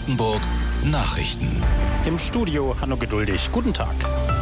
Brandenburg Nachrichten. Im Studio Hanno Geduldig. Guten Tag.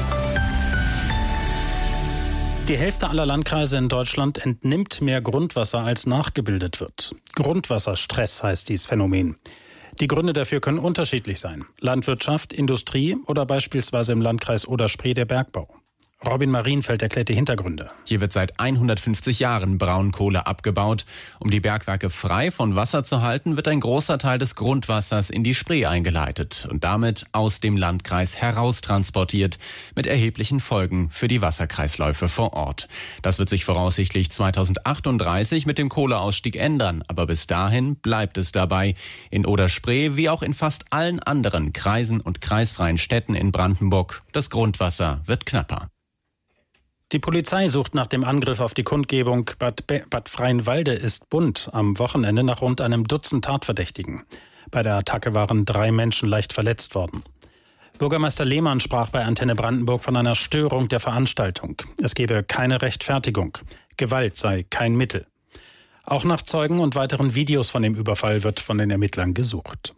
Die Hälfte aller Landkreise in Deutschland entnimmt mehr Grundwasser, als nachgebildet wird. Grundwasserstress heißt dieses Phänomen. Die Gründe dafür können unterschiedlich sein. Landwirtschaft, Industrie oder beispielsweise im Landkreis Oder-Spree der Bergbau. Robin Marienfeld erklärt die Hintergründe. Hier wird seit 150 Jahren Braunkohle abgebaut. Um die Bergwerke frei von Wasser zu halten, wird ein großer Teil des Grundwassers in die Spree eingeleitet und damit aus dem Landkreis heraustransportiert, mit erheblichen Folgen für die Wasserkreisläufe vor Ort. Das wird sich voraussichtlich 2038 mit dem Kohleausstieg ändern, aber bis dahin bleibt es dabei. In Oder-Spree wie auch in fast allen anderen Kreisen und kreisfreien Städten in Brandenburg, das Grundwasser wird knapper. Die Polizei sucht nach dem Angriff auf die Kundgebung Bad Freienwalde ist bunt am Wochenende nach rund einem Dutzend Tatverdächtigen. Bei der Attacke waren 3 Menschen leicht verletzt worden. Bürgermeister Lehmann sprach bei Antenne Brandenburg von einer Störung der Veranstaltung. Es gebe keine Rechtfertigung. Gewalt sei kein Mittel. Auch nach Zeugen und weiteren Videos von dem Überfall wird von den Ermittlern gesucht.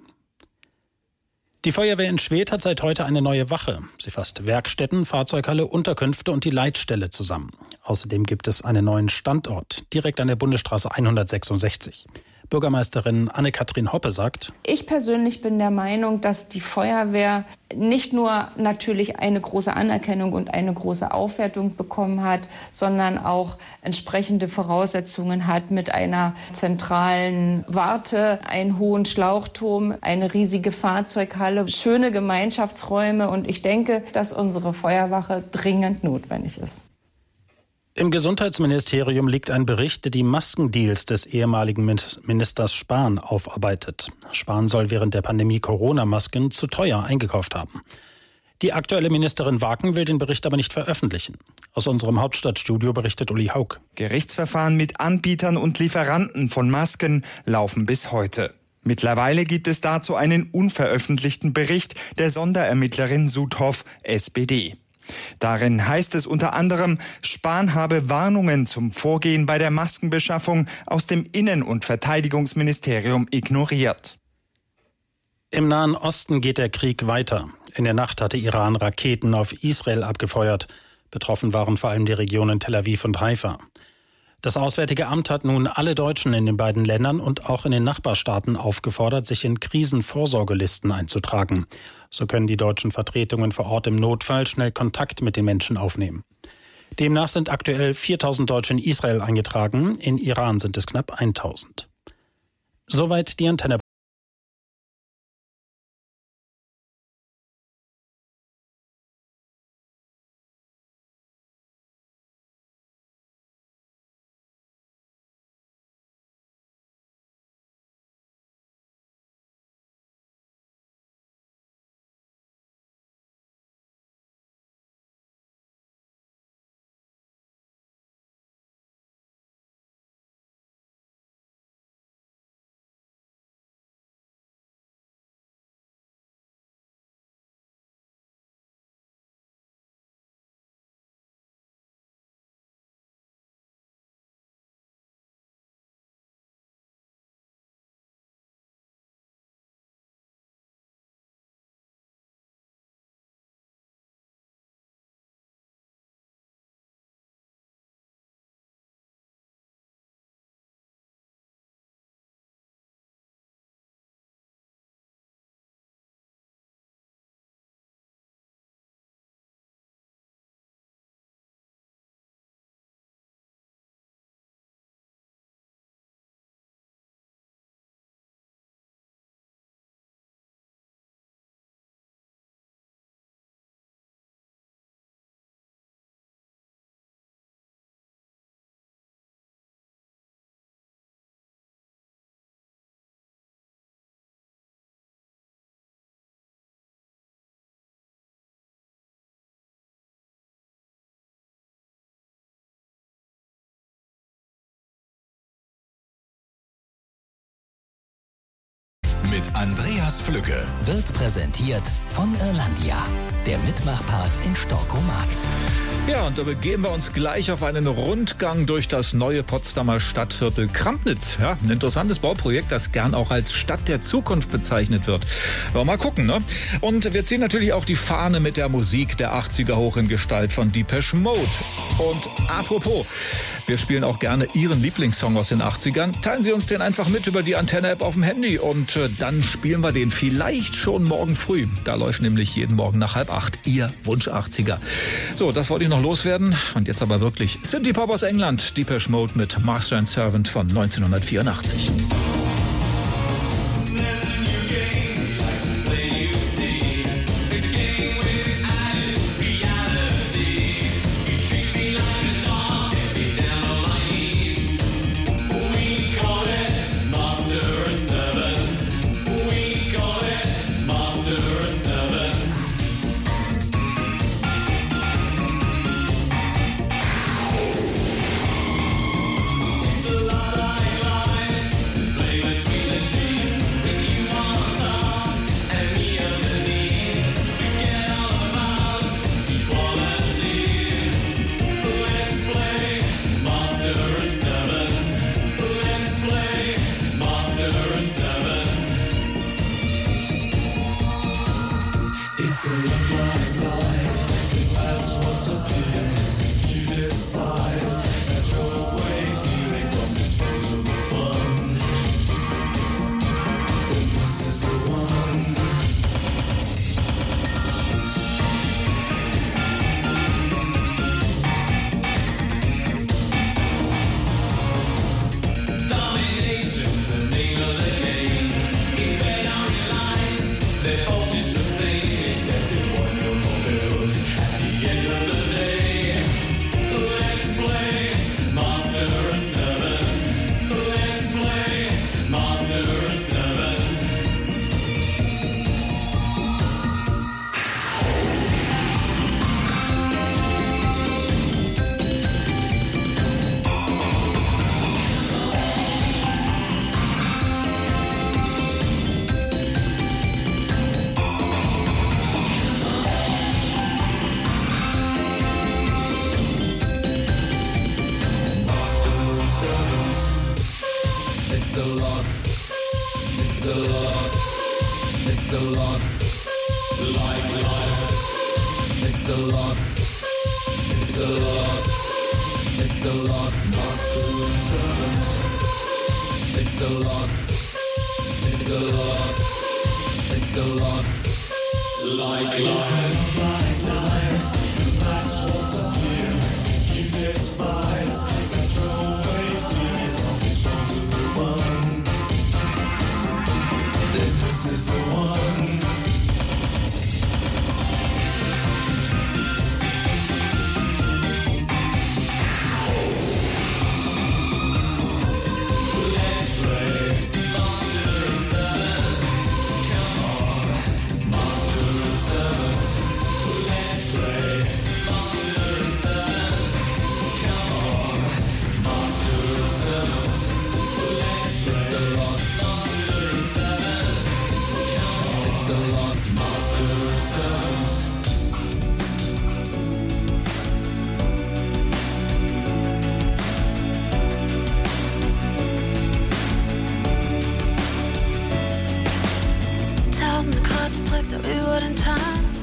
Die Feuerwehr in Schwedt hat seit heute eine neue Wache. Sie fasst Werkstätten, Fahrzeughalle, Unterkünfte und die Leitstelle zusammen. Außerdem gibt es einen neuen Standort, direkt an der Bundesstraße 166. Bürgermeisterin Anne-Kathrin Hoppe sagt: Ich persönlich bin der Meinung, dass die Feuerwehr nicht nur natürlich eine große Anerkennung und eine große Aufwertung bekommen hat, sondern auch entsprechende Voraussetzungen hat mit einer zentralen Warte, einen hohen Schlauchturm, eine riesige Fahrzeughalle, schöne Gemeinschaftsräume. Und ich denke, dass unsere Feuerwache dringend notwendig ist. Im Gesundheitsministerium liegt ein Bericht, der die Maskendeals des ehemaligen Ministers Spahn aufarbeitet. Spahn soll während der Pandemie Corona-Masken zu teuer eingekauft haben. Die aktuelle Ministerin Waken will den Bericht aber nicht veröffentlichen. Aus unserem Hauptstadtstudio berichtet Uli Haug. Gerichtsverfahren mit Anbietern und Lieferanten von Masken laufen bis heute. Mittlerweile gibt es dazu einen unveröffentlichten Bericht der Sonderermittlerin Sudhoff, SPD. Darin heißt es unter anderem, Spahn habe Warnungen zum Vorgehen bei der Maskenbeschaffung aus dem Innen- und Verteidigungsministerium ignoriert. Im Nahen Osten geht der Krieg weiter. In der Nacht hatte Iran Raketen auf Israel abgefeuert. Betroffen waren vor allem die Regionen Tel Aviv und Haifa. Das Auswärtige Amt hat nun alle Deutschen in den beiden Ländern und auch in den Nachbarstaaten aufgefordert, sich in Krisenvorsorgelisten einzutragen. So können die deutschen Vertretungen vor Ort im Notfall schnell Kontakt mit den Menschen aufnehmen. Demnach sind aktuell 4.000 Deutsche in Israel eingetragen, in Iran sind es knapp 1.000. Soweit die Antenne. mit Andreas Flügge wird präsentiert von Irlandia, der Mitmachpark in Storkomark. Ja, und da begeben wir uns gleich auf einen Rundgang durch das neue Potsdamer Stadtviertel Krampnitz. Ja, ein interessantes Bauprojekt, das gern auch als Stadt der Zukunft bezeichnet wird. Aber mal gucken, ne? Und wir ziehen natürlich auch die Fahne mit der Musik der 80er hoch in Gestalt von Depeche Mode. Und apropos, wir spielen auch gerne Ihren Lieblingssong aus den 80ern. Teilen Sie uns den einfach mit über die Antenne-App auf dem Handy und dann spielen wir den vielleicht schon morgen früh. Da läuft nämlich jeden Morgen nach 7:30 Ihr Wunsch 80er. So, das wollte ich noch loswerden. Und jetzt aber wirklich Synthie Pop aus England, Depeche Mode mit Master and Servant von 1984. Über den Tag,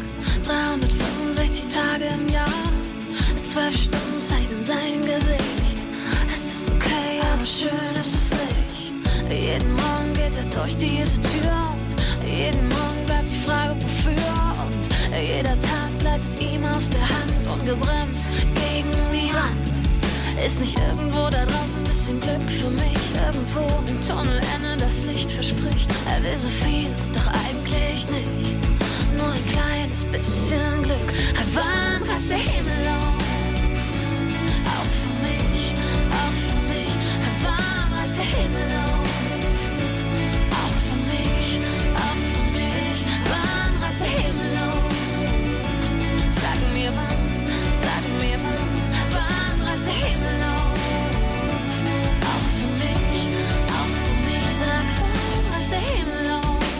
365 Tage im Jahr, 12 Stunden zeichnen sein Gesicht. Es ist okay, aber schön ist es nicht. Jeden Morgen geht er durch diese Tür und jeden Morgen bleibt die Frage, wofür. Und jeder Tag gleitet ihm aus der Hand, ungebremst gegen die Wand. Ist nicht irgendwo da draußen ein bisschen Glück für mich? Irgendwo im Tunnelende das Licht verspricht. Er will so viel, doch eigentlich nicht. Nur ein kleines bisschen Glück. Wann reißt der Himmel auf? Auch für mich, auch für mich. Wann reißt der Himmel auf? Auch für mich, auch für mich. Wann reißt der Himmel auf? Sag mir wann, sag mir wann. Wann reißt der Himmel auf? Auch für mich, sag wann reißt der Himmel auf?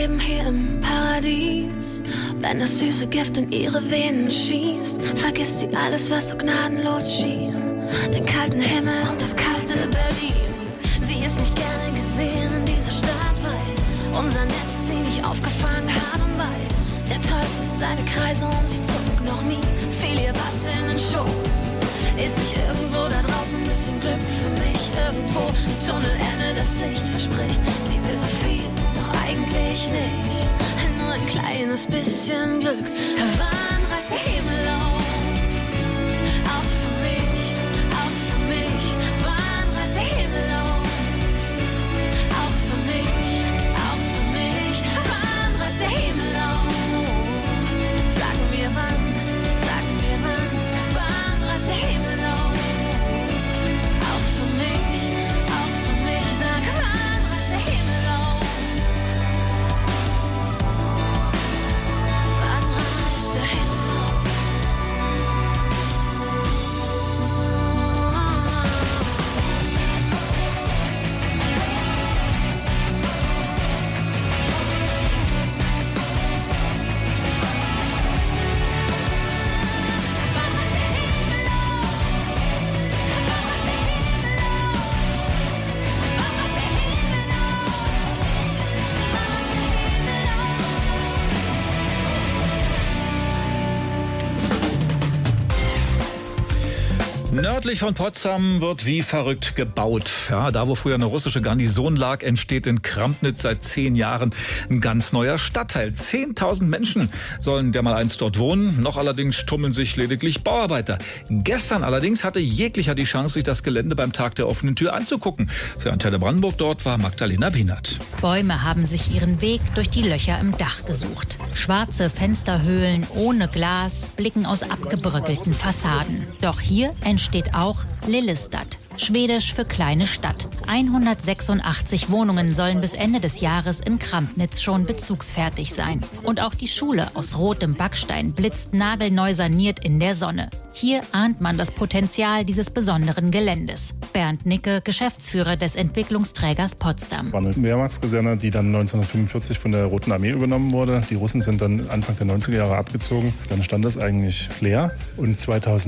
leben hier im Paradies. Wenn das süße Gift in ihre Venen schießt, vergisst sie alles, was so gnadenlos schien. Den kalten Himmel und das kalte Berlin. Sie ist nicht gerne gesehen in dieser Stadt, weil unser Netz sie nicht aufgefangen hat und weil der Teufel seine Kreise um sie zog. Noch nie fiel ihr was in den Schoß. Ist nicht irgendwo da draußen ein bisschen Glück für mich? Irgendwo ein Tunnelende, das Licht verspricht. Sie will so viel, doch eigentlich nicht. Nur ein kleines bisschen Glück. Wann reißt der Himmel auf? Auch für mich, auch für mich. Wann reißt der Himmel auf? Auch für mich, auch für mich. Wann reißt der Himmel auf? Sag mir wann, sag mir wann. Wann reißt der Himmel auf? Auch für mich, sag wann reißt der Himmel auf? Wann reißt der Himmel auf? Nördlich von Potsdam wird wie verrückt gebaut. Ja, da, wo früher eine russische Garnison lag, entsteht in Krampnitz seit 10 Jahren ein ganz neuer Stadtteil. 10.000 Menschen sollen dermaleinst dort wohnen. Noch allerdings tummeln sich lediglich Bauarbeiter. Gestern allerdings hatte jeglicher die Chance, sich das Gelände beim Tag der offenen Tür anzugucken. Für Antenne Brandenburg dort war Magdalena Bienert. Bäume haben sich ihren Weg durch die Löcher im Dach gesucht. Schwarze Fensterhöhlen ohne Glas blicken aus abgebröckelten Fassaden. Doch hier entsteht auch Lillestad, schwedisch für kleine Stadt. 186 Wohnungen sollen bis Ende des Jahres in Krampnitz schon bezugsfertig sein. Und auch die Schule aus rotem Backstein blitzt nagelneu saniert in der Sonne. Hier ahnt man das Potenzial dieses besonderen Geländes. Bernd Nicke, Geschäftsführer des Entwicklungsträgers Potsdam. Es war eine Wehrmachtskaserne, die dann 1945 von der Roten Armee übernommen wurde. Die Russen sind dann Anfang der 90er Jahre abgezogen. Dann stand das eigentlich leer. Und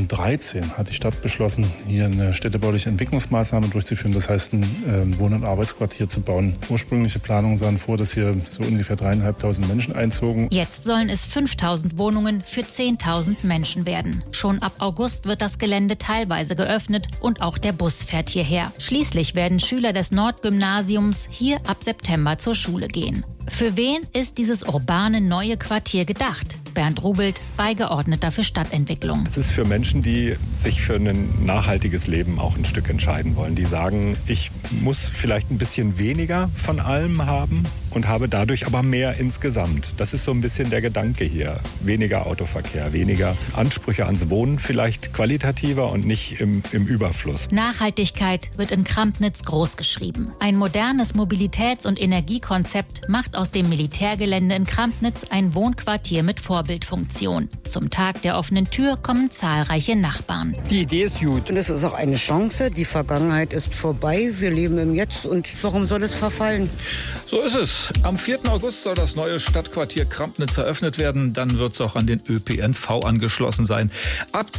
2013 hat die Stadt beschlossen, hier eine städtebauliche Entwicklungsmaßnahme durchzuführen. Das heißt, ein Wohn- und Arbeitsquartier zu bauen. Ursprüngliche Planungen sahen vor, dass hier so ungefähr 3.500 Menschen einzogen. Jetzt sollen es 5.000 Wohnungen für 10.000 Menschen werden. Schon ab August wird das Gelände teilweise geöffnet und auch der Bus fährt hierher. Schließlich werden Schüler des Nordgymnasiums hier ab September zur Schule gehen. Für wen ist dieses urbane neue Quartier gedacht? Bernd Rubelt, Beigeordneter für Stadtentwicklung. Es ist für Menschen, die sich für ein nachhaltiges Leben auch ein Stück entscheiden wollen. Die sagen, ich muss vielleicht ein bisschen weniger von allem haben und habe dadurch aber mehr insgesamt. Das ist so ein bisschen der Gedanke hier. Weniger Autoverkehr, weniger Ansprüche ans Wohnen, vielleicht qualitativer und nicht im Überfluss. Nachhaltigkeit wird in Krampnitz großgeschrieben. Ein modernes Mobilitäts- und Energiekonzept macht aus dem Militärgelände in Krampnitz ein Wohnquartier mit Vorbildfunktion. Zum Tag der offenen Tür kommen zahlreiche Nachbarn. Die Idee ist gut und es ist auch eine Chance. Die Vergangenheit ist vorbei. Wir leben im Jetzt und warum soll es verfallen? So ist es. Am 4. August soll das neue Stadtquartier Krampnitz eröffnet werden. Dann wird es auch an den ÖPNV angeschlossen sein. Ab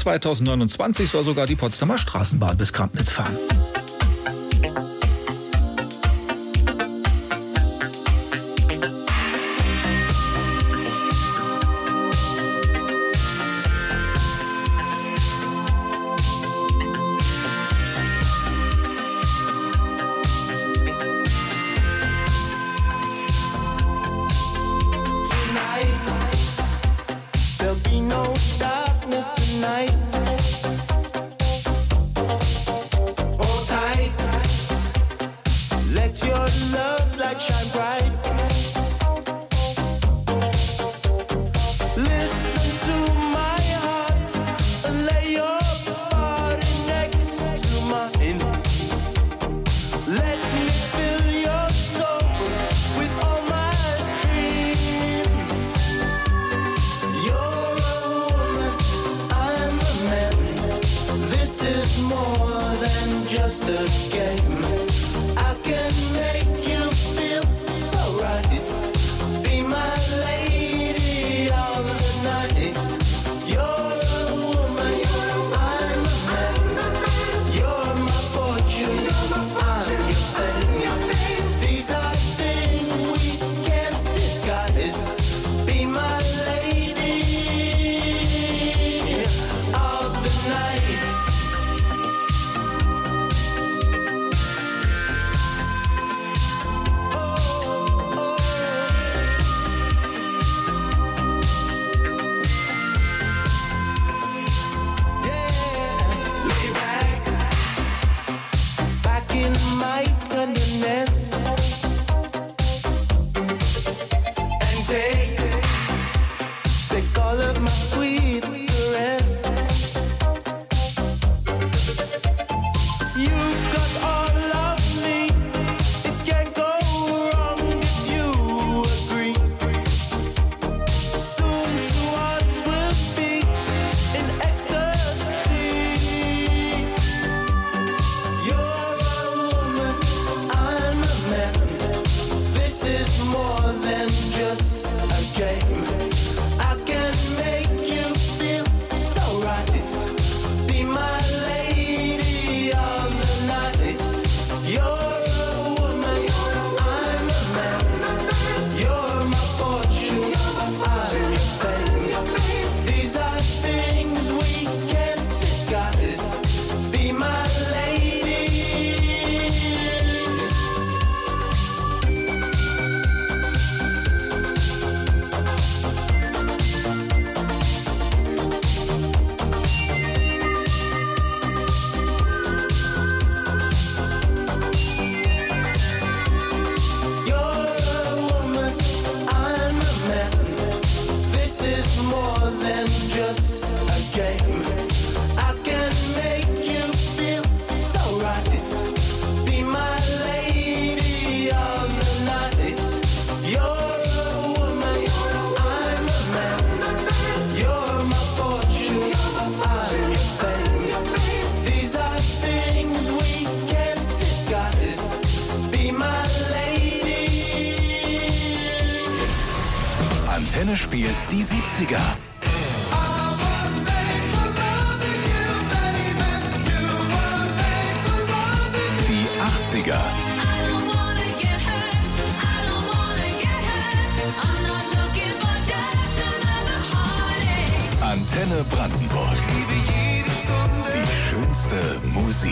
2029 soll sogar die Potsdamer Straßenbahn bis Krampnitz fahren. I can make you feel so right. game. I can make you feel so right. Be my lady of the night. You're a woman, I'm a man. You're my fortune, I'm your fame. These are things we can't disguise. Be my lady. Antenne spielt die 70er. Die 80er. Antenne Brandenburg. Die schönste Musik.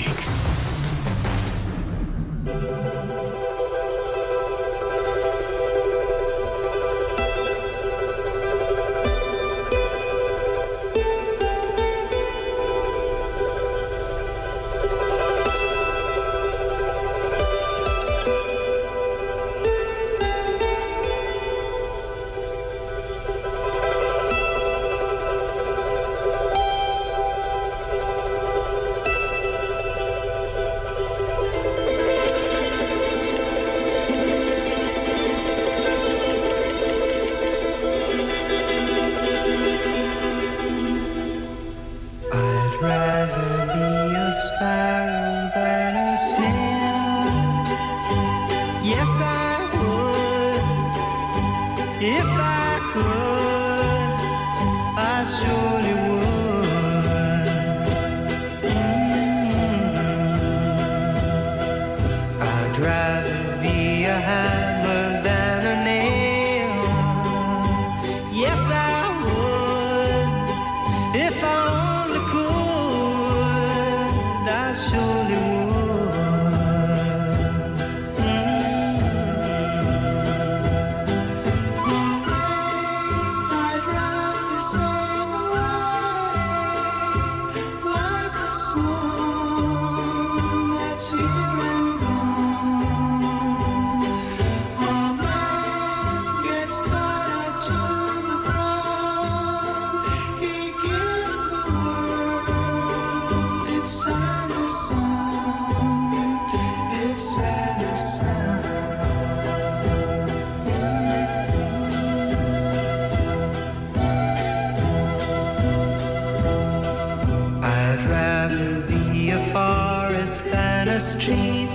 Street.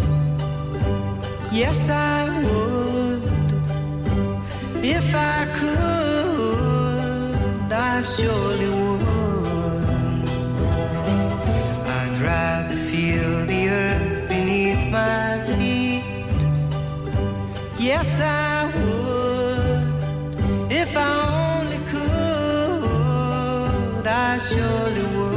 Yes, I would. If I could, I surely would. I'd rather feel the earth beneath my feet. Yes, I would. If I only could, I surely would.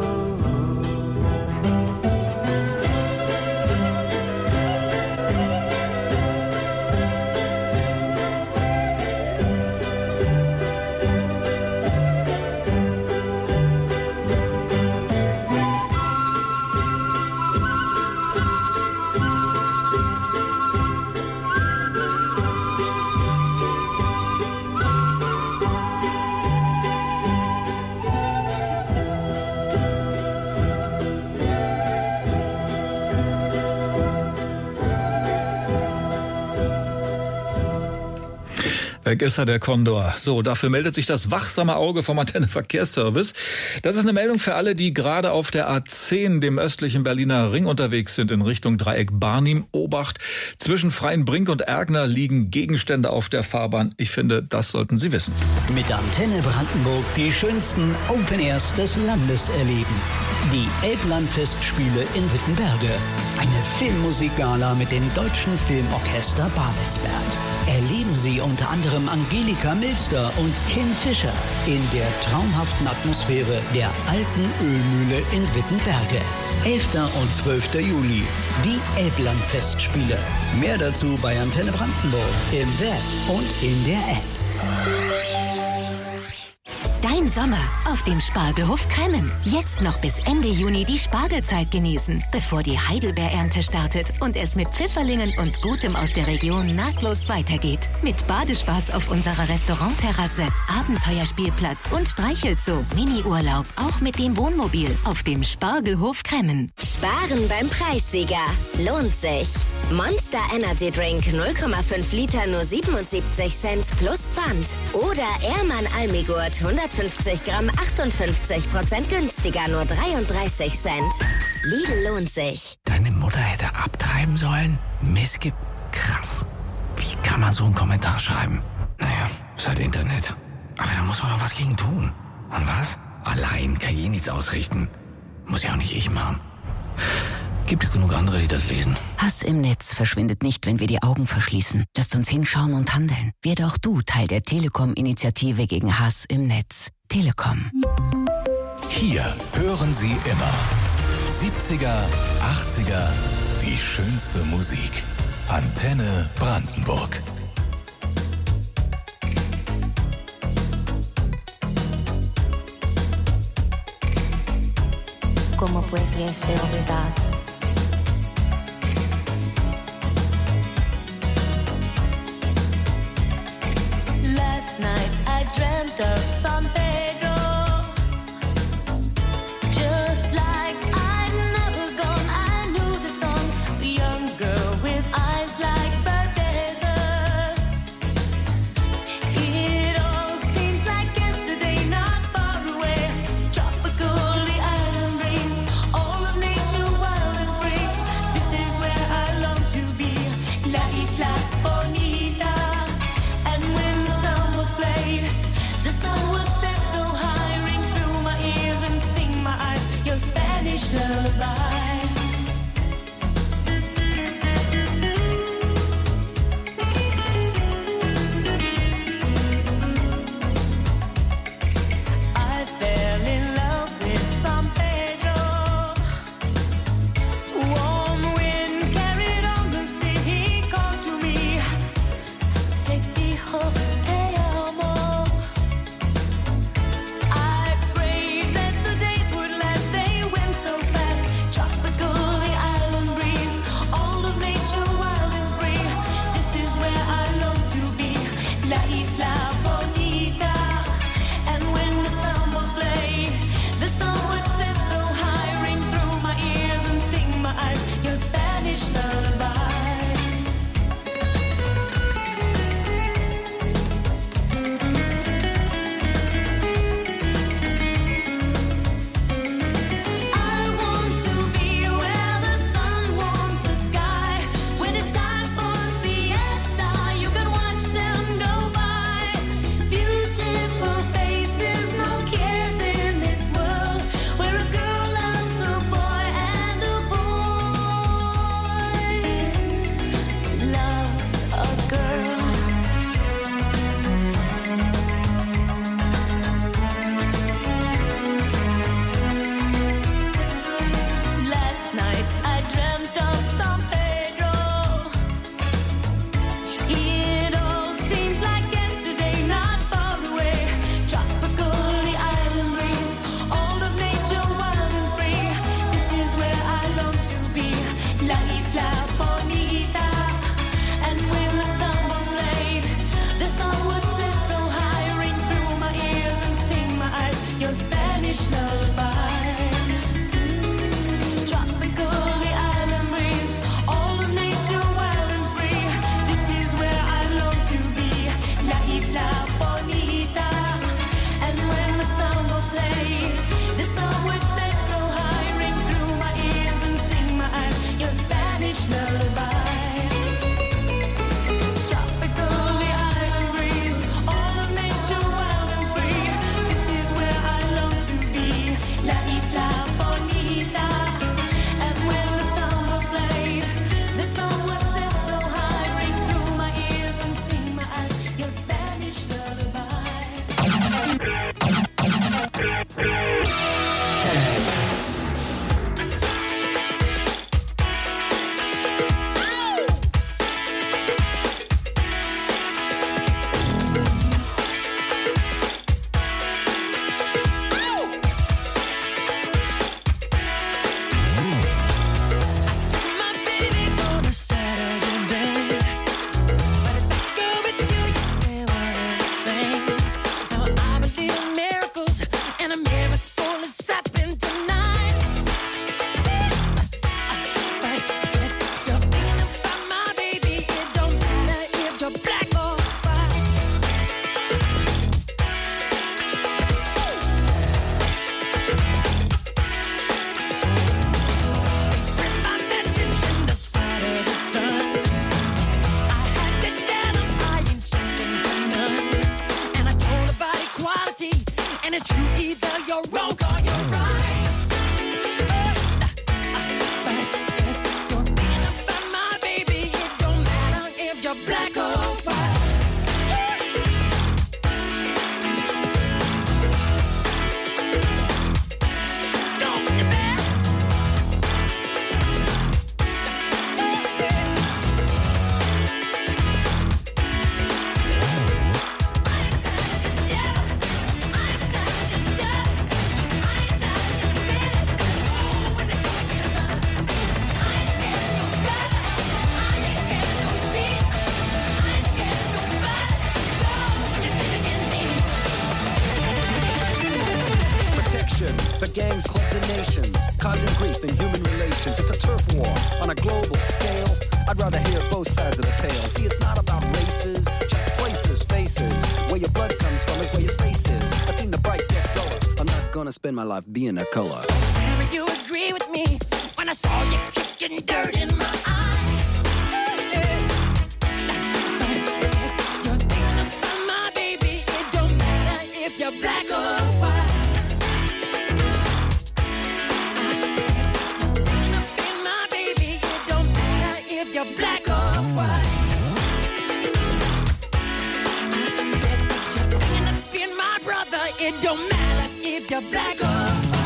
Weg ist er, der Kondor. So, dafür meldet sich das wachsame Auge vom Antenne Verkehrsservice. Das ist eine Meldung für alle, die gerade auf der A10, dem östlichen Berliner Ring, unterwegs sind in Richtung Dreieck Barnim. Obacht, zwischen Freienbrink und Ergner liegen Gegenstände auf der Fahrbahn. Ich finde, das sollten Sie wissen. Mit Antenne Brandenburg die schönsten Open Airs des Landes erleben. Die Elblandfestspiele in Wittenberge. Eine Filmmusikgala mit dem Deutschen Filmorchester Babelsberg. Erleben Sie unter anderem Angelika Milster und Kim Fischer in der traumhaften Atmosphäre der alten Ölmühle in Wittenberge. 11. und 12. Juli, die Elblandfestspiele. Mehr dazu bei Antenne Brandenburg im Web und in der App. Dein im Sommer auf dem Spargelhof Kremmen. Jetzt noch bis Ende Juni die Spargelzeit genießen, bevor die Heidelbeerernte startet und es mit Pfifferlingen und Gutem aus der Region nahtlos weitergeht. Mit Badespaß auf unserer Restaurantterrasse, Abenteuerspielplatz und Streichelzoo. Mini-Urlaub auch mit dem Wohnmobil auf dem Spargelhof Kremmen. Sparen beim Preissieger. Lohnt sich. Monster Energy Drink 0,5 Liter nur 77 Cent plus Pfand. Oder Ehrmann Almigurt 150 Gramm 58% günstiger, nur 33 Cent. Lidl lohnt sich. Deine Mutter hätte abtreiben sollen? Missgib. Krass. Wie kann man so einen Kommentar schreiben? Naja, ist halt Internet. Aber da muss man doch was gegen tun. Und was? Allein kann ich nichts ausrichten. Muss ja auch nicht ich machen. Gibt es genug andere, die das lesen? Hass im Netz verschwindet nicht, wenn wir die Augen verschließen. Lasst uns hinschauen und handeln. Werde auch du Teil der Telekom-Initiative gegen Hass im Netz. Telekom. Hier hören Sie immer 70er, 80er, die schönste Musik. Antenne Brandenburg. ¿Cómo pudiese olvidar? Last night I dreamt of San Pedro, just like I'd never gone. I knew the song, the young girl with eyes like the desert. It all seems like yesterday, not far away. Tropical, the island breeze, all of nature wild and free. This is where I long to be, La Isla Bonita. And when the sun was played, the sun would set so high, ring through my ears and sting my eyes, your Spanish lullaby. I fell in love with San Pedro. Warm wind carried on the sea, he called to me. Te dijo te amo. I prayed that the days would last, they went so fast. Tropical, the island breeze, all of nature wild and free. This is where I long to be, La Isla Bonita. And when the samba played, the sun would set so high, ring through my ears and sting my eyes, your Spanish lullaby. I want to be where the sun warms the sky. When it's time for siesta, you can watch them go by. Beautiful faces, no cares in this world, where a girl loves a boy and a boy loves a girl. Last night I dreamt of San Pedro. It all seems like yesterday, not far away. Tropical, the island breeze, all of nature wild and free. This is where I long to be, La Isla Bonita. And when the sun was played, the sun would set so high, ring through my ears and sting my eyes, your Spanish lullaby. Tropical, the island breeze, all of nature wild and free. This is where I long to be, La Isla Bonita. And when the sun was played, the sun would set so high, ring through my ears and sting my eyes, your Spanish lullaby. Tropical, the island breeze, all of nature wild and free. This is where I long to be, La Isla gangs, clubs, and nations, causing grief in human relations. It's a turf war on a global scale. I'd rather hear both sides of the tale. See, it's not about races, just places, faces. Where your blood comes from is where your space is. I seen the bright get duller. I'm not gonna spend my life being a color. Tell me you agree with me when I saw you kicking dirt in my eye. You're thinking about my baby. It don't matter if you're black or white. I said you're thinking about my baby. It don't matter if you're black or white. I said you're thinking about my brother. It don't matter if you're black or white.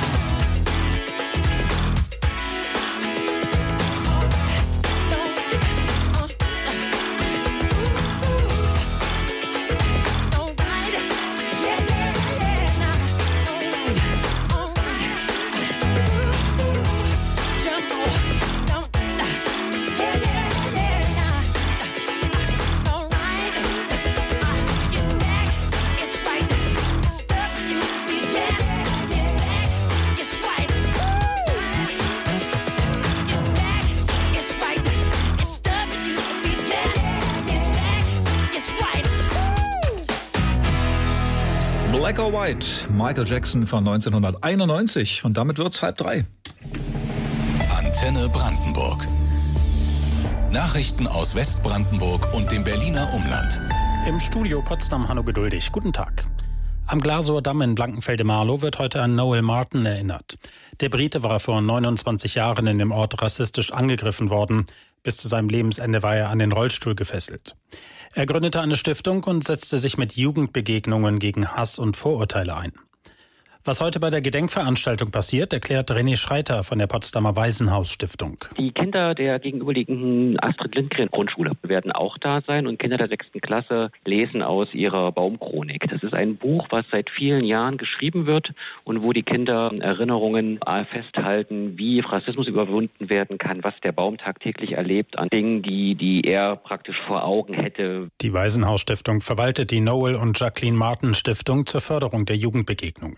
Black or White, Michael Jackson von 1991. Und damit wird's 2:30. Antenne Brandenburg. Nachrichten aus Westbrandenburg und dem Berliner Umland. Im Studio Potsdam Hanno Geduldig. Guten Tag. Am Glasower Damm in Blankenfelde-Marlow wird heute an Noel Martin erinnert. Der Brite war vor 29 Jahren in dem Ort rassistisch angegriffen worden. Bis zu seinem Lebensende war er an den Rollstuhl gefesselt. Er gründete eine Stiftung und setzte sich mit Jugendbegegnungen gegen Hass und Vorurteile ein. Was heute bei der Gedenkveranstaltung passiert, erklärt René Schreiter von der Potsdamer Waisenhaus-Stiftung. Die Kinder der gegenüberliegenden Astrid-Lindgren-Grundschule werden auch da sein und Kinder der 6. Klasse lesen aus ihrer Baumchronik. Das ist ein Buch, was seit vielen Jahren geschrieben wird und wo die Kinder Erinnerungen festhalten, wie Rassismus überwunden werden kann, was der Baum tagtäglich erlebt an Dingen, die er praktisch vor Augen hätte. Die Waisenhaus-Stiftung verwaltet die Noel und Jacqueline Martin Stiftung zur Förderung der Jugendbegegnungen.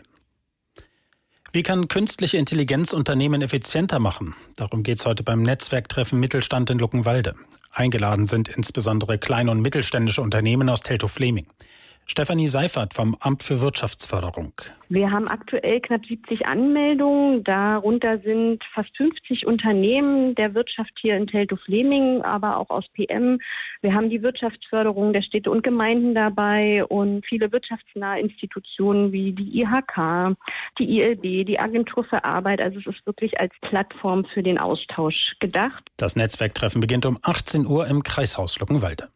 Wie kann künstliche Intelligenz Unternehmen effizienter machen? Darum geht es heute beim Netzwerktreffen Mittelstand in Luckenwalde. Eingeladen sind insbesondere kleine und mittelständische Unternehmen aus Teltow-Fleming. Stefanie Seifert vom Amt für Wirtschaftsförderung. Wir haben aktuell knapp 70 Anmeldungen. Darunter sind fast 50 Unternehmen der Wirtschaft hier in Teltow-Fleming, aber auch aus PM. Wir haben die Wirtschaftsförderung der Städte und Gemeinden dabei und viele wirtschaftsnahe Institutionen wie die IHK, die ILB, die Agentur für Arbeit. Also es ist wirklich als Plattform für den Austausch gedacht. Das Netzwerktreffen beginnt um 18 Uhr im Kreishaus Luckenwalde.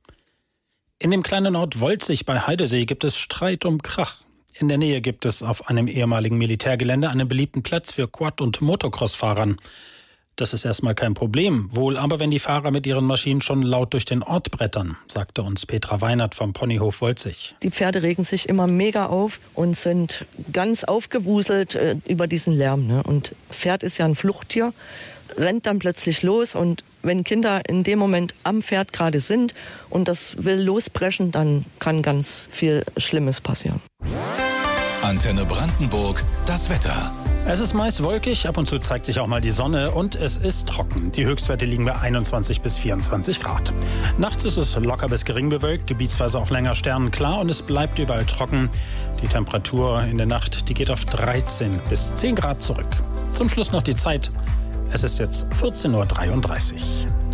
In dem kleinen Ort Wolzig bei Heidesee gibt es Streit um Krach. In der Nähe gibt es auf einem ehemaligen Militärgelände einen beliebten Platz für Quad- und Motocross-Fahrern. Das ist erstmal kein Problem, wohl aber wenn die Fahrer mit ihren Maschinen schon laut durch den Ort brettern, sagte uns Petra Weinert vom Ponyhof Wolzig. Die Pferde regen sich immer mega auf und sind ganz aufgewuselt über diesen Lärm. Ne? Und Pferd ist ja ein Fluchttier, rennt dann plötzlich los und wenn Kinder in dem Moment am Pferd gerade sind und das will losbrechen, dann kann ganz viel Schlimmes passieren. Antenne Brandenburg, das Wetter. Es ist meist wolkig, ab und zu zeigt sich auch mal die Sonne und es ist trocken. Die Höchstwerte liegen bei 21 bis 24 Grad. Nachts ist es locker bis gering bewölkt, gebietsweise auch länger sternenklar und es bleibt überall trocken. Die Temperatur in der Nacht, die geht auf 13 bis 10 Grad zurück. Zum Schluss noch die Zeit. Es ist jetzt 14:33 Uhr.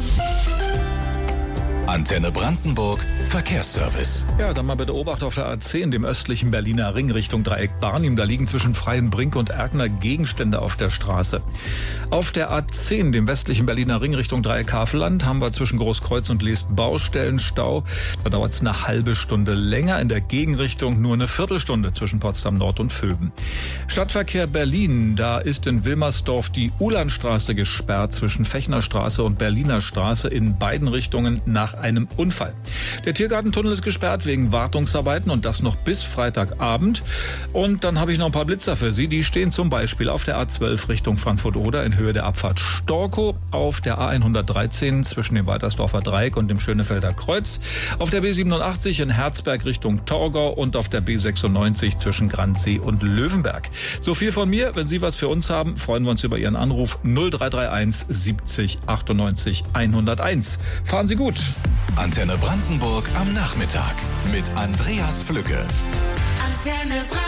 Antenne Brandenburg, Verkehrsservice. Ja, dann mal bitte Obacht auf der A10, dem östlichen Berliner Ring Richtung Dreieck Barnim. Da liegen zwischen Freienbrink und Erkner Gegenstände auf der Straße. Auf der A10, dem westlichen Berliner Ring Richtung Dreieck Havelland, haben wir zwischen Großkreuz und Leest Baustellenstau. Da dauert es eine halbe Stunde länger. In der Gegenrichtung nur eine Viertelstunde zwischen Potsdam Nord und Vöben. Stadtverkehr Berlin, da ist in Wilmersdorf die Ulandstraße gesperrt zwischen Fechnerstraße und Berliner Straße in beiden Richtungen nach einem Unfall. Der Tiergartentunnel ist gesperrt wegen Wartungsarbeiten und das noch bis Freitagabend. Und dann habe ich noch ein paar Blitzer für Sie. Die stehen zum Beispiel auf der A12 Richtung Frankfurt-Oder in Höhe der Abfahrt Storkow, auf der A113 zwischen dem Waltersdorfer Dreieck und dem Schönefelder Kreuz, auf der B87 in Herzberg Richtung Torgau und auf der B96 zwischen Grandsee und Löwenberg. So viel von mir. Wenn Sie was für uns haben, freuen wir uns über Ihren Anruf 0331 70 98 101. Fahren Sie gut. Antenne Brandenburg am Nachmittag mit Andreas Flügge. Antenne Brandenburg.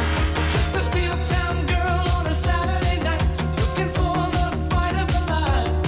Just a steel town girl on a Saturday night, looking for the fight of her life.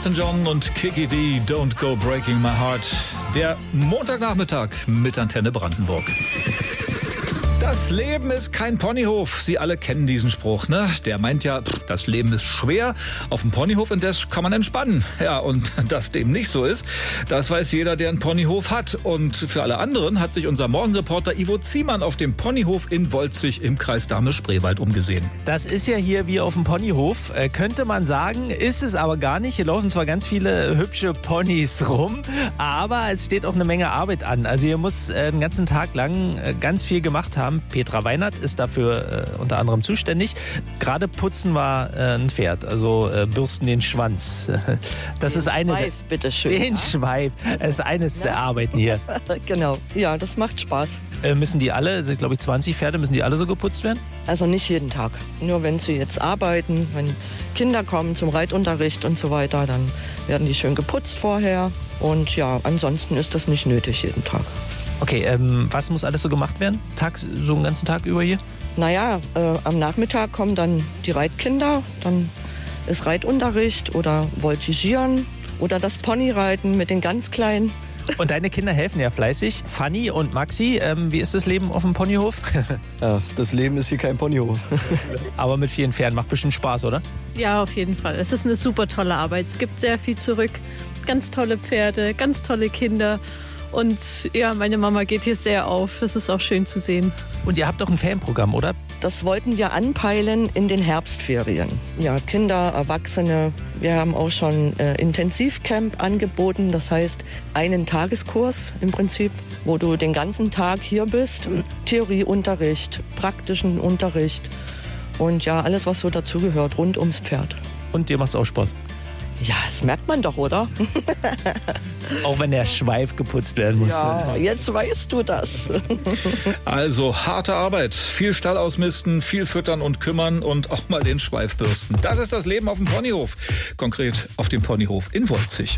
Elton John und Kiki D, Don't Go Breaking My Heart. Der Montagnachmittag mit Antenne Brandenburg. Das Leben ist kein Ponyhof. Sie alle kennen diesen Spruch, ne? Der meint ja, das Leben ist schwer. Auf dem Ponyhof indes kann man entspannen. Ja, und dass dem nicht so ist, das weiß jeder, der einen Ponyhof hat. Und für alle anderen hat sich unser Morgenreporter Ivo Ziemann auf dem Ponyhof in Wolzig im Kreis Dahme-Spreewald umgesehen. Das ist ja hier wie auf dem Ponyhof, könnte man sagen, ist es aber gar nicht. Hier laufen zwar ganz viele hübsche Ponys rum, aber es steht auch eine Menge Arbeit an. Also hier muss den ganzen Tag lang ganz viel gemacht haben. Petra Weinert ist dafür unter anderem zuständig. Gerade putzen wir ein Pferd, also bürsten den Schwanz. Das ist eine. Schweif, bitteschön. Den Schweif. Das ist eines der Arbeiten hier. Genau, ja, das macht Spaß. Müssen die alle, sind glaube ich 20 Pferde, müssen die alle so geputzt werden? Also nicht jeden Tag. Nur wenn sie jetzt arbeiten, wenn Kinder kommen zum Reitunterricht und so weiter, dann werden die schön geputzt vorher. Und ja, ansonsten ist das nicht nötig jeden Tag. Okay, was muss alles so gemacht werden? So einen ganzen Tag über hier? Naja, am Nachmittag kommen dann die Reitkinder, dann ist Reitunterricht oder Voltigieren oder das Ponyreiten mit den ganz Kleinen. Und deine Kinder helfen ja fleißig. Fanny und Maxi, wie ist das Leben auf dem Ponyhof? Ja, das Leben ist hier kein Ponyhof. Aber mit vielen Pferden macht bestimmt Spaß, oder? Ja, auf jeden Fall. Es ist eine super tolle Arbeit. Es gibt sehr viel zurück. Ganz tolle Pferde, ganz tolle Kinder. Und ja, meine Mama geht hier sehr auf. Das ist auch schön zu sehen. Und ihr habt doch ein Ferienprogramm, oder? Das wollten wir anpeilen in den Herbstferien. Ja, Kinder, Erwachsene. Wir haben auch schon Intensivcamp angeboten. Das heißt, einen Tageskurs im Prinzip, wo du den ganzen Tag hier bist. Theorieunterricht, praktischen Unterricht und ja, alles, was so dazugehört, rund ums Pferd. Und dir macht's auch Spaß? Ja, das merkt man doch, oder? Auch wenn der Schweif geputzt werden muss. Ja, jetzt weißt du das. Also harte Arbeit, viel Stall ausmisten, viel füttern und kümmern und auch mal den Schweif bürsten. Das ist das Leben auf dem Ponyhof. Konkret auf dem Ponyhof in Wolzig.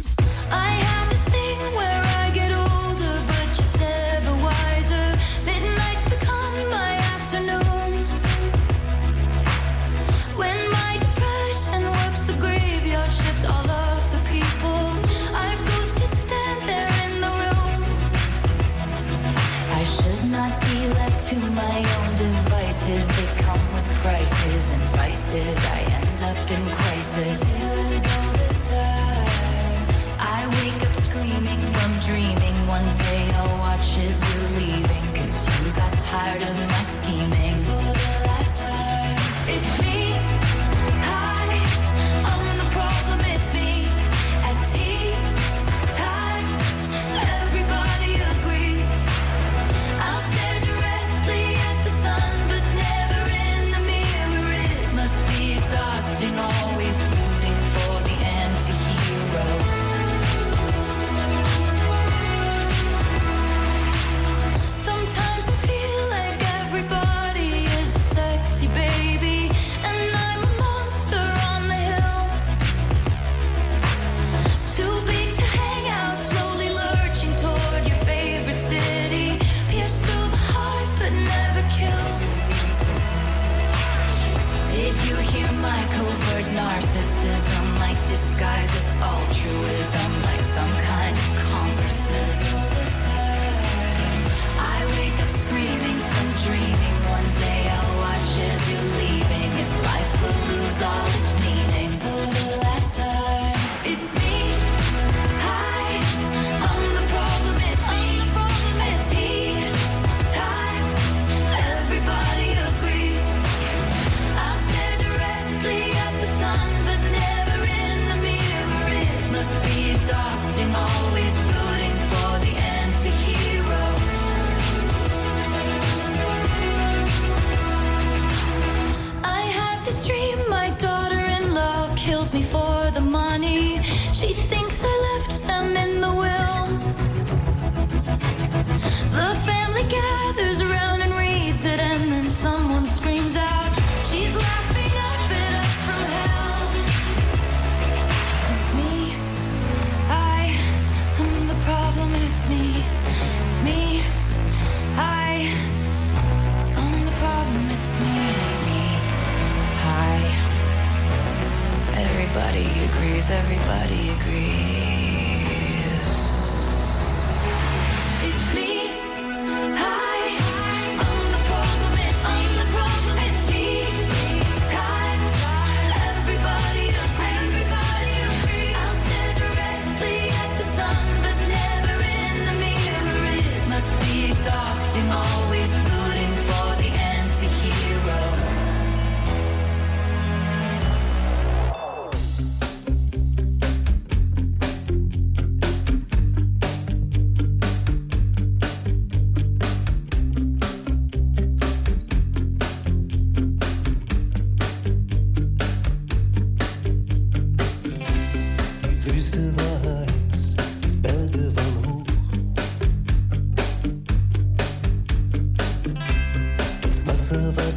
To my own devices, they come with prices and vices. I end up in crisis. All this time, I wake up screaming from dreaming. One day I'll watch as you're leaving, 'cause you got tired of my scheming. For the last time, it's me. Hi, I'm the problem, it's me. At tea time, everybody agrees. I'll stare directly at the sun, but never in the mirror. It must be exhausting, always rooting for the anti-hero. Sometimes I feel like everybody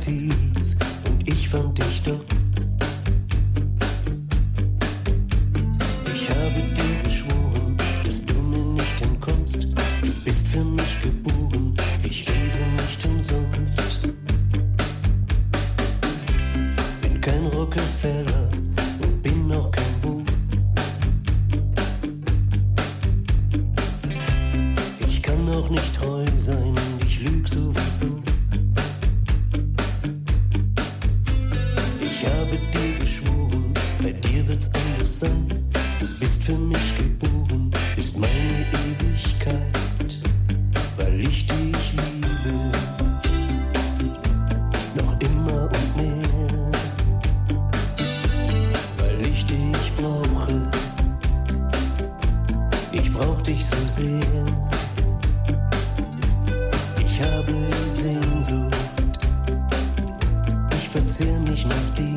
tief und ich fand dich dort. Ich habe dir geschworen, dass du mir nicht entkommst. Du bist für mich geboren, ich lebe nicht umsonst. Bin kein Rockefeller und bin auch kein Buch. Ich kann auch nicht treu sein und ich lüg sowieso. Ich habe dir geschworen, bei dir wird's anders sein. Du bist für mich geboren, bist meine Ewigkeit, weil ich dich liebe, noch immer und mehr, weil ich dich brauche, ich brauch dich so sehr. Ich habe Sehnsucht, ich verzehr mich nach dir.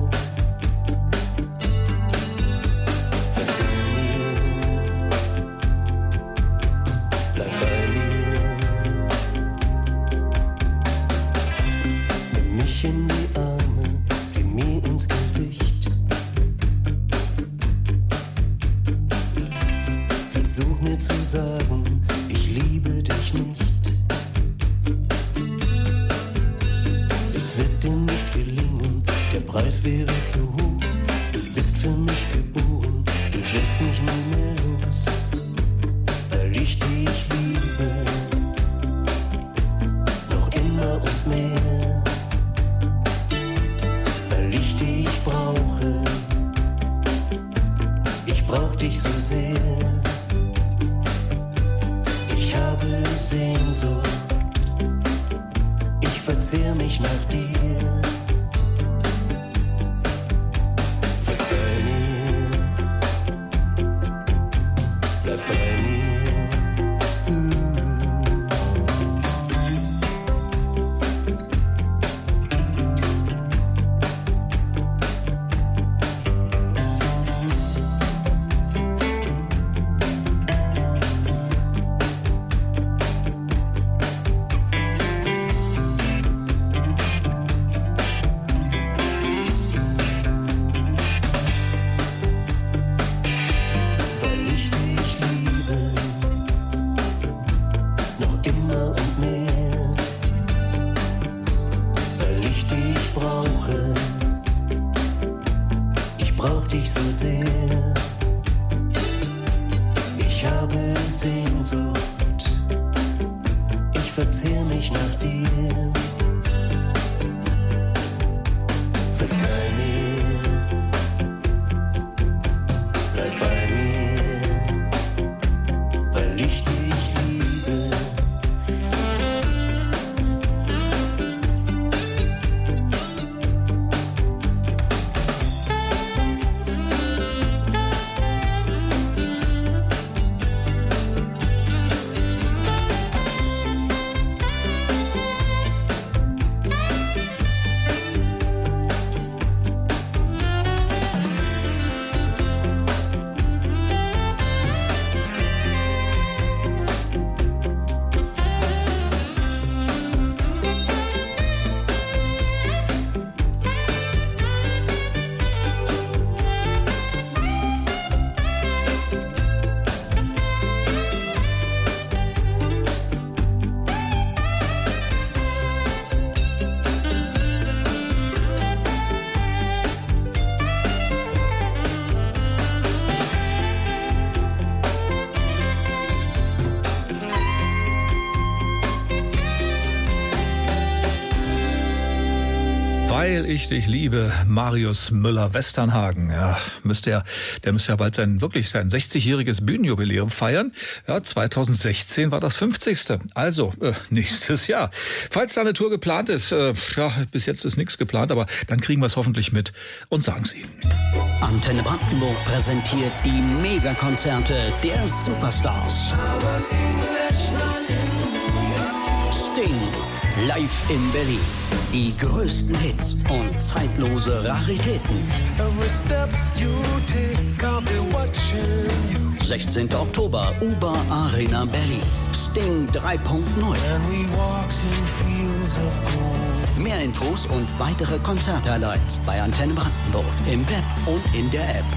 Weil ich dich liebe, Marius Müller-Westernhagen. Ja, der müsste ja bald sein 60-jähriges Bühnenjubiläum feiern. Ja, 2016 war das 50. Also, nächstes Jahr. Falls da eine Tour geplant ist, bis jetzt ist nichts geplant, aber dann kriegen wir es hoffentlich mit und sagen es Ihnen. Antenne Brandenburg präsentiert die Megakonzerte der Superstars. Sting, live in Berlin. Die größten Hits und zeitlose Raritäten. 16. Oktober, Uber Arena Berlin. Sting 3.0. Mehr Mehr Infos und weitere Konzert-Highlights bei Antenne Brandenburg im Web und in der App.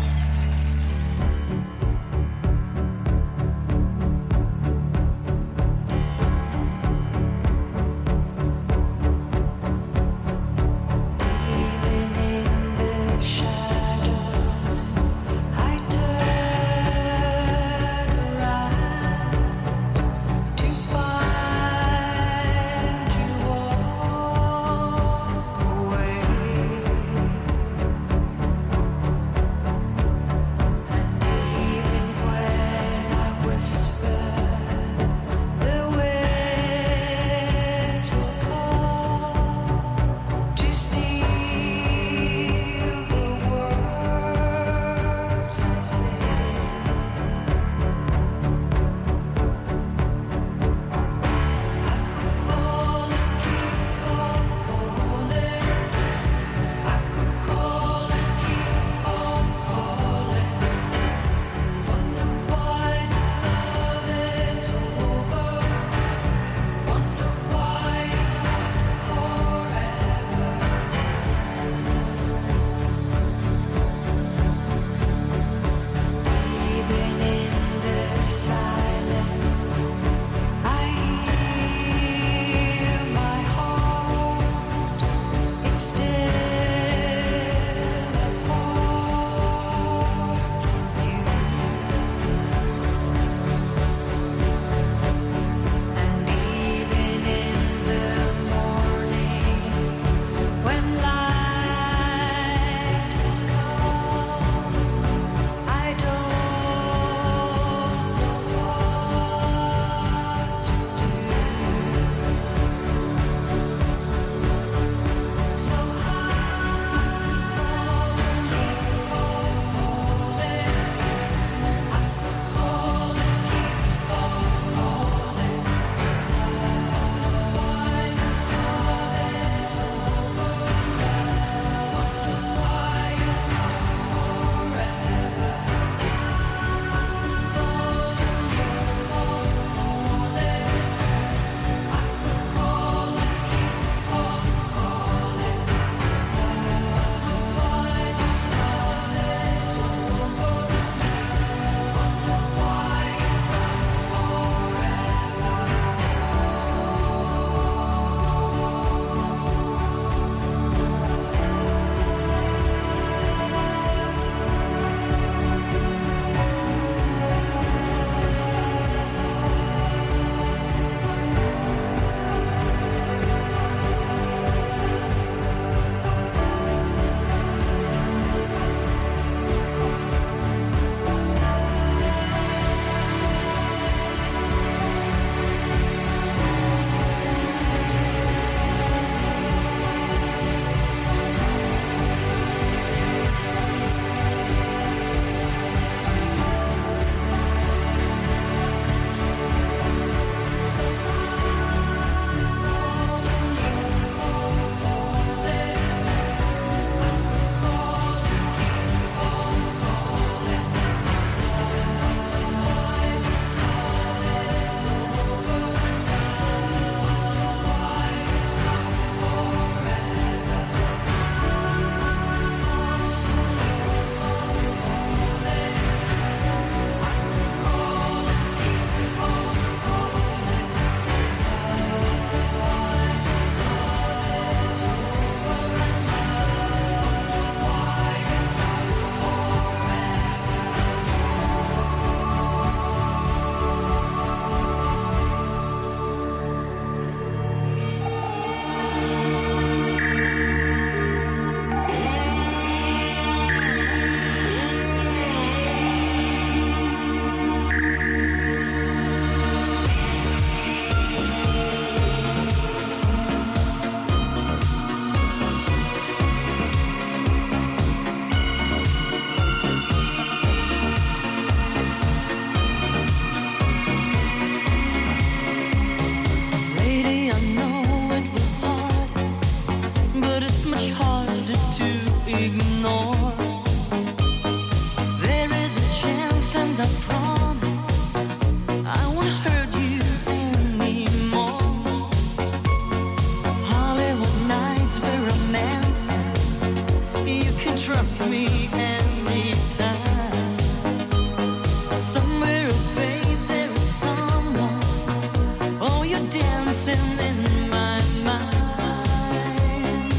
me anytime. Somewhere, babe, there is someone. Oh, you're dancing in my mind.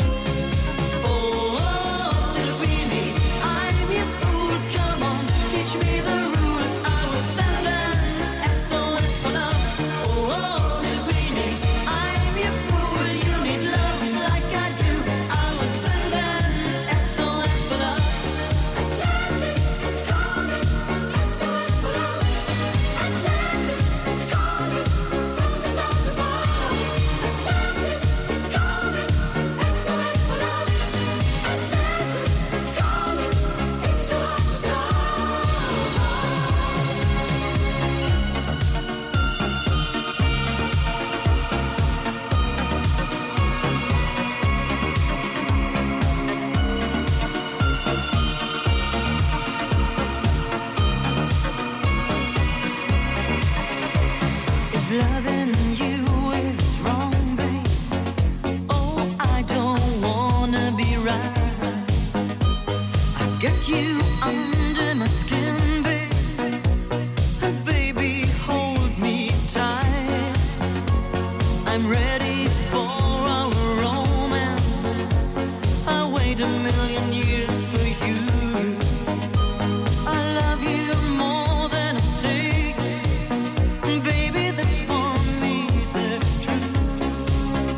Oh, little Beanie, I'm your fool. Come on, teach me the rules. I will send an SOS for love. Oh, little Beanie, I'm your fool. You need love like I do. I will send an SOS for love. Atlantis is calling, SOS for love. Atlantis is calling from the stars above. Atlantis is calling, SOS for love. Atlantis is calling, it's too hard to stop. If loving you is wrong, babe, oh, I don't wanna be right. I've got you under my skin, babe, and baby, hold me tight. I'm ready for our romance. I'll wait a million years for you. I love you more than I say. Baby, that's for me the truth.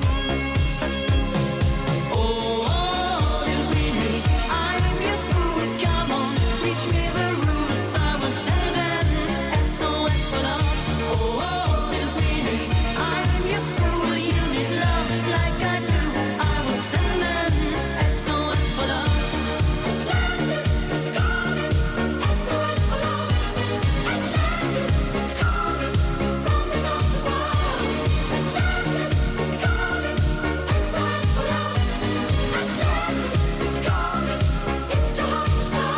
Oh, little Beanie, I'm your fool. Come on, teach me the rules. I will send an SOS for love. Oh, little Beanie, I'm your fool. You need love like I do. I will send an SOS for love. Atlantis is calling, SOS for love. Atlantis is calling from the stars above. Atlantis is calling, SOS for love. Atlantis is calling, it's too hard to stop.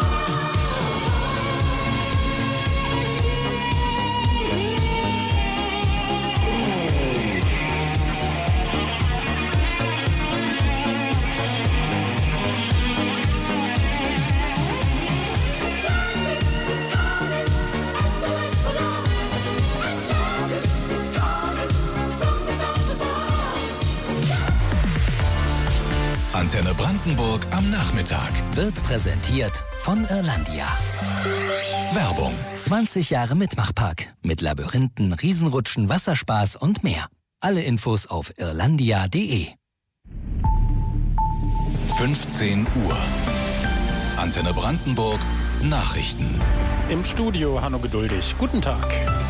Antenne Brandenburg am Nachmittag. Wird präsentiert von Irlandia. Werbung. 20 Jahre Mitmachpark. Mit Labyrinthen, Riesenrutschen, Wasserspaß und mehr. Alle Infos auf irlandia.de. 15 Uhr. Antenne Brandenburg. Nachrichten. Im Studio Hanno Geduldig. Guten Tag.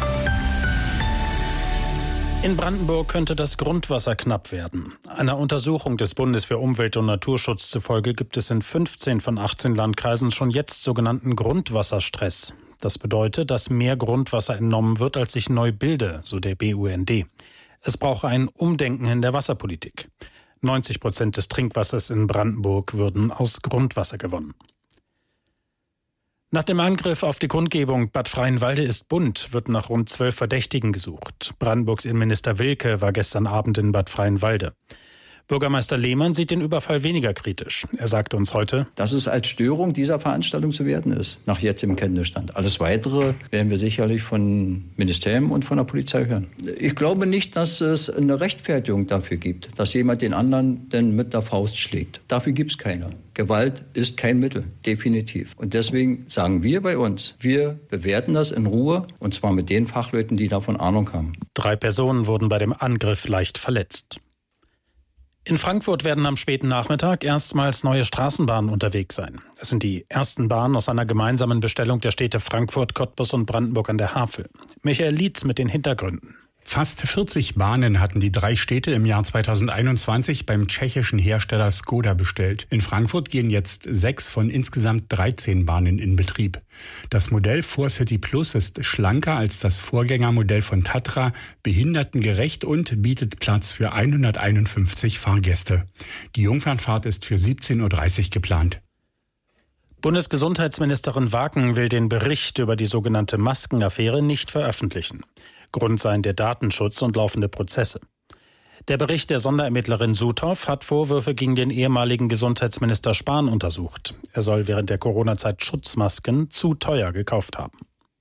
In Brandenburg könnte das Grundwasser knapp werden. Einer Untersuchung des Bundes für Umwelt und Naturschutz zufolge gibt es in 15 von 18 Landkreisen schon jetzt sogenannten Grundwasserstress. Das bedeutet, dass mehr Grundwasser entnommen wird, als sich neu bilde, so der BUND. Es brauche ein Umdenken in der Wasserpolitik. 90% des Trinkwassers in Brandenburg würden aus Grundwasser gewonnen. Nach dem Angriff auf die Kundgebung Bad Freienwalde ist bunt, wird nach rund 12 Verdächtigen gesucht. Brandenburgs Innenminister Wilke war gestern Abend in Bad Freienwalde. Bürgermeister Lehmann sieht den Überfall weniger kritisch. Er sagte uns heute, dass es als Störung dieser Veranstaltung zu werten ist, nach jetzigem Kenntnisstand. Alles Weitere werden wir sicherlich von Ministerium und von der Polizei hören. Ich glaube nicht, dass es eine Rechtfertigung dafür gibt, dass jemand den anderen denn mit der Faust schlägt. Dafür gibt es keine. Gewalt ist kein Mittel, definitiv. Und deswegen sagen wir bei uns, wir bewerten das in Ruhe, und zwar mit den Fachleuten, die davon Ahnung haben. 3 Personen wurden bei dem Angriff leicht verletzt. In Frankfurt werden am späten Nachmittag erstmals neue Straßenbahnen unterwegs sein. Es sind die ersten Bahnen aus einer gemeinsamen Bestellung der Städte Frankfurt, Cottbus und Brandenburg an der Havel. Michael Lietz mit den Hintergründen. Fast 40 Bahnen hatten die 3 Städte im Jahr 2021 beim tschechischen Hersteller Skoda bestellt. In Frankfurt gehen jetzt 6 von insgesamt 13 Bahnen in Betrieb. Das Modell 4City Plus ist schlanker als das Vorgängermodell von Tatra, behindertengerecht und bietet Platz für 151 Fahrgäste. Die Jungfernfahrt ist für 17.30 Uhr geplant. Bundesgesundheitsministerin Waken will den Bericht über die sogenannte Maskenaffäre nicht veröffentlichen. Grund seien der Datenschutz und laufende Prozesse. Der Bericht der Sonderermittlerin Suthoff hat Vorwürfe gegen den ehemaligen Gesundheitsminister Spahn untersucht. Er soll während der Corona-Zeit Schutzmasken zu teuer gekauft haben.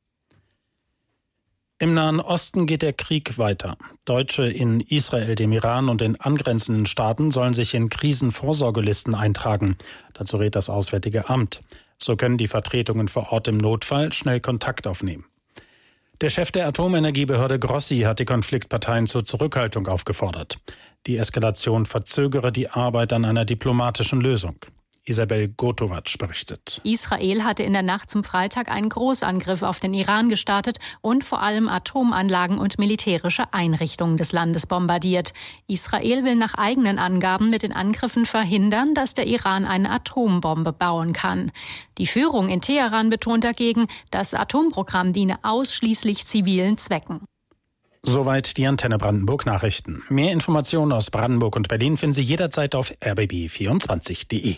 Im Nahen Osten geht der Krieg weiter. Deutsche in Israel, dem Iran und den angrenzenden Staaten sollen sich in Krisenvorsorgelisten eintragen. Dazu rät das Auswärtige Amt. So können die Vertretungen vor Ort im Notfall schnell Kontakt aufnehmen. Der Chef der Atomenergiebehörde Grossi hat die Konfliktparteien zur Zurückhaltung aufgefordert. Die Eskalation verzögere die Arbeit an einer diplomatischen Lösung. Isabel Gotovac berichtet. Israel hatte in der Nacht zum Freitag einen Großangriff auf den Iran gestartet und vor allem Atomanlagen und militärische Einrichtungen des Landes bombardiert. Israel will nach eigenen Angaben mit den Angriffen verhindern, dass der Iran eine Atombombe bauen kann. Die Führung in Teheran betont dagegen, das Atomprogramm diene ausschließlich zivilen Zwecken. Soweit die Antenne Brandenburg Nachrichten. Mehr Informationen aus Brandenburg und Berlin finden Sie jederzeit auf rbb24.de.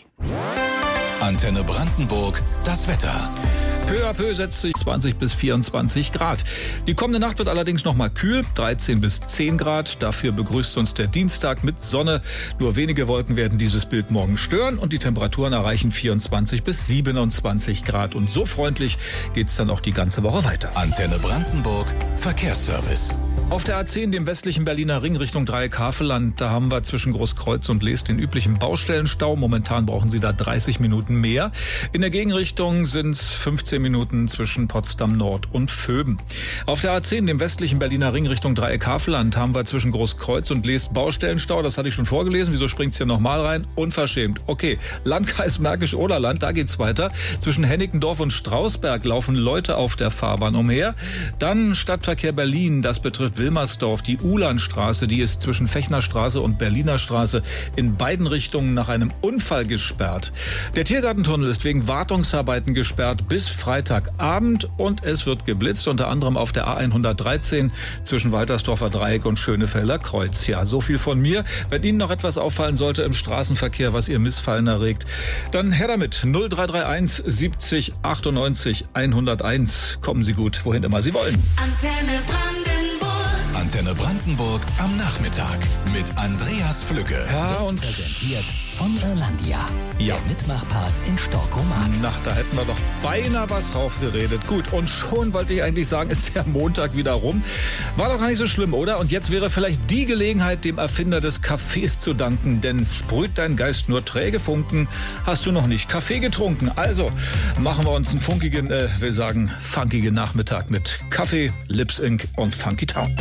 Antenne Brandenburg, das Wetter. Peu à peu setzt sich 20 bis 24 Grad. Die kommende Nacht wird allerdings noch mal kühl, 13 bis 10 Grad. Dafür begrüßt uns der Dienstag mit Sonne. Nur wenige Wolken werden dieses Bild morgen stören und die Temperaturen erreichen 24 bis 27 Grad. Und so freundlich geht's dann auch die ganze Woche weiter. Antenne Brandenburg, Verkehrsservice. Auf der A10, dem westlichen Berliner Ring Richtung Dreieck-Havelland, da haben wir zwischen Großkreuz und Lees den üblichen Baustellenstau. Momentan brauchen Sie da 30 Minuten mehr. In der Gegenrichtung sind es 15 Minuten zwischen Potsdam Nord und Vöben. Auf der A10, dem westlichen Berliner Ring Richtung Dreieck-Havelland, haben wir zwischen Großkreuz und Lees Baustellenstau. Das hatte ich schon vorgelesen. Wieso springt's hier nochmal rein? Unverschämt. Okay, Landkreis Märkisch-Oderland, da geht's weiter. Zwischen Hennickendorf und Strausberg laufen Leute auf der Fahrbahn umher. Dann Stadtverkehr Berlin, das betrifft Wilmersdorf. Die Ulanstraße, die ist zwischen Fechnerstraße und Berliner Straße in beiden Richtungen nach einem Unfall gesperrt. Der Tiergartentunnel ist wegen Wartungsarbeiten gesperrt bis Freitagabend und es wird geblitzt, unter anderem auf der A113 zwischen Waltersdorfer Dreieck und Schönefelder Kreuz. Ja, so viel von mir. Wenn Ihnen noch etwas auffallen sollte im Straßenverkehr, was Ihr Missfallen erregt, dann her damit. 0331 70 98 101. Kommen Sie gut, wohin immer Sie wollen. Antenne Brandenburg. Antenne Brandenburg am Nachmittag mit Andreas Flügge. Ja, und Präsentiert von Irlandia. Ja. Der Mitmachpark in Storkomark. Na, da hätten wir doch beinahe was raufgeredet. Gut, und schon wollte ich eigentlich sagen, ist der Montag wieder rum. War doch gar nicht so schlimm, oder? Und jetzt wäre vielleicht die Gelegenheit, dem Erfinder des Kaffees zu danken. Denn sprüht dein Geist nur träge Funken, hast du noch nicht Kaffee getrunken. Also machen wir uns einen funkigen, wir sagen funkigen Nachmittag mit Kaffee, Lip Sync und Funky Town.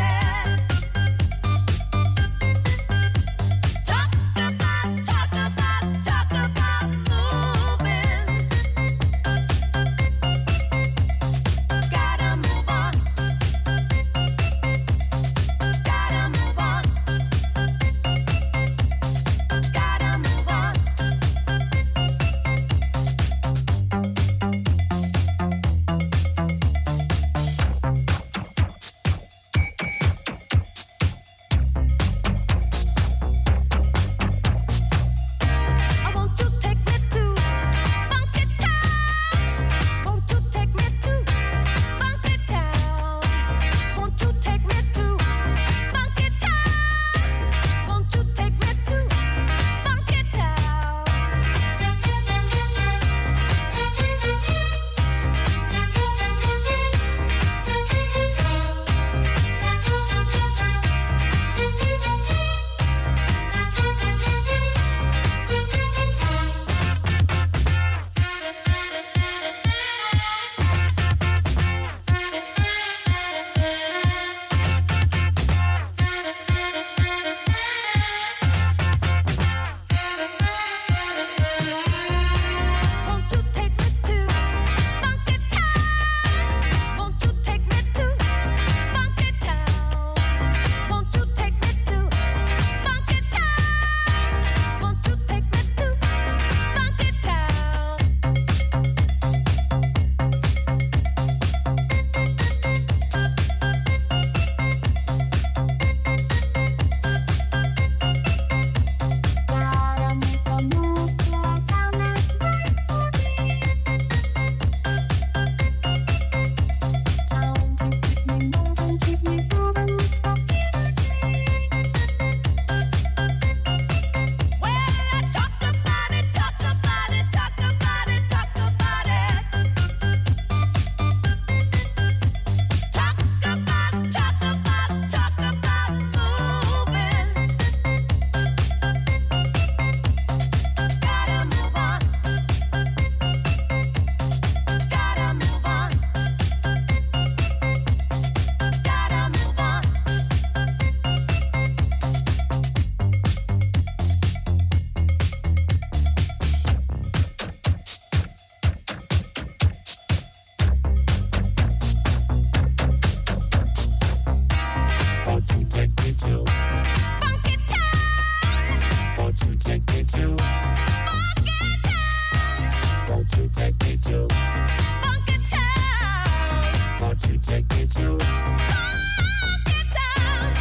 Talk about you take me to? Funky town. Won't you take me to? Funky town.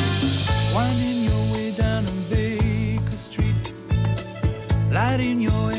Winding your way down on Baker Street, lighting your